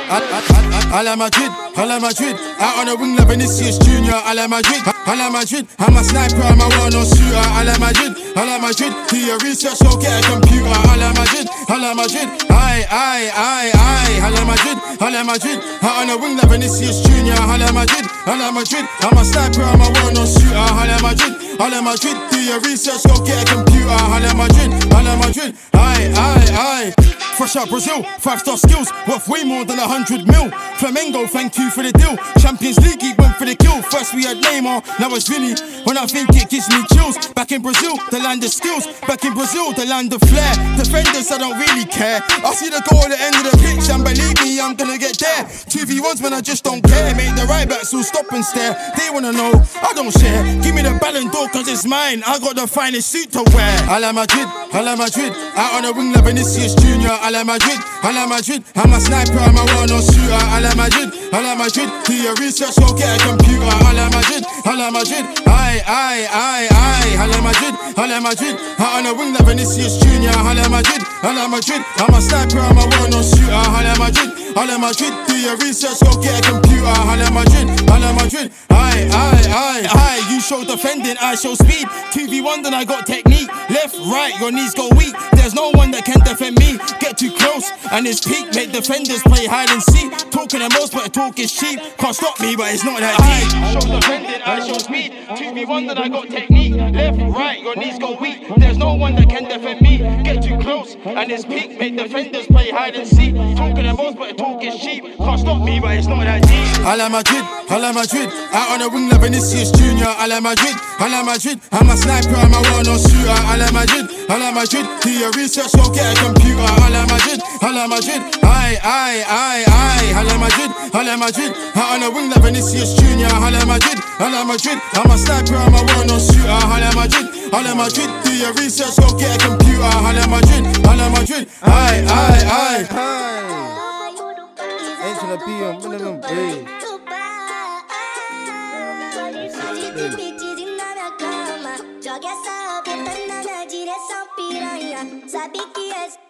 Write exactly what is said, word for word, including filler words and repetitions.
Hala Madrid, Hala Madrid, out on the wing like Vinicius Junior Hala Madrid, Hala Madrid, I'm a sniper, I'm a one-on shooter. Hala Madrid, Hala Madrid, do your research, go get a computer. Hala Madrid, Hala Madrid, aye, aye, aye, aye. Hala Madrid, Hala Madrid, out on the wing like Vinicius Junior Hala Madrid, Hala Madrid, I'm a sniper, I'm a one-on shooter. Hala Madrid, Hala Madrid, do your research, go get a computer. Hala Madrid, Hala Madrid, aye, aye, aye. Fresh out Brazil, five-star skills, worth way more than a hundred mil. Flamengo, thank you for the deal. Champions League, he went for the kill. First we had Neymar, now it's Vinny. When I think it gives me chills. Back in Brazil, the land of skills. Back in Brazil, the land of flair. Defenders, I don't really care. I see the goal at the end of the pitch, and believe me, I'm gonna get there. two v ones, man, I just don't care. Make the right backs who stop and stare. They wanna know, I don't share. Give me the Ballon d'Or, cause it's mine. I got the finest suit to wear. Hala Madrid, Hala Madrid, out on the wing like Vinicius Junior Hala Madrid, Hala Madrid, I'm a sniper, I'm a one-on shooter. Hala Madrid, Hala Madrid, do your research, go get a computer. Hala Madrid, Hala Madrid, aye, aye, aye, aye. Hala Madrid, Hala Madrid, out on the wing like Vinicius Junior Hala Madrid, Hala Madrid, I'm a sniper, I'm a one-on shooter. Hala Madrid, Hala Madrid, do your research, go get a computer. Hala Madrid, Hala Madrid, aye, aye, aye, aye. You show defending, I show speed. two v one, then I got technique. Left, right, your knees go weak. There's no one that can defend me. Get too close, and it's peak. Make defenders play hide and seek. Talking the most, but talk is cheap. Can't stop me, but it's not that deep. Show defending, I show speed. two v one, then I got technique. Left, right, your knees go weak. There's no one that can defend me. Get too close, and it's peak. Make defenders play hide and seek. Talking the most, but talk is cheap. Can't stop me, but it's not that deep. Hala Madrid, Hala Madrid, out on the wing like Vinicius Junior Hala Madrid, Hala Madrid, I'm a sniper, I'm a one-on shooter. Hala Madrid, Hala Madrid, do your research, go get a computer. Hala Madrid, Hala Madrid, aye, aye, aye, aye. Hala Madrid, Hala Madrid, out on the wing like Vinicius Junior Hala Madrid, Hala Madrid, I'm a sniper, I'm a one-on shooter. Hala Madrid, Hala Madrid, do your research, go get a computer. Hala Madrid, Hala Madrid, aye, aye, aye. Ain't gonna be on minimum wage. 저기서 빛난 나나 지레서 피라야 사비 키에서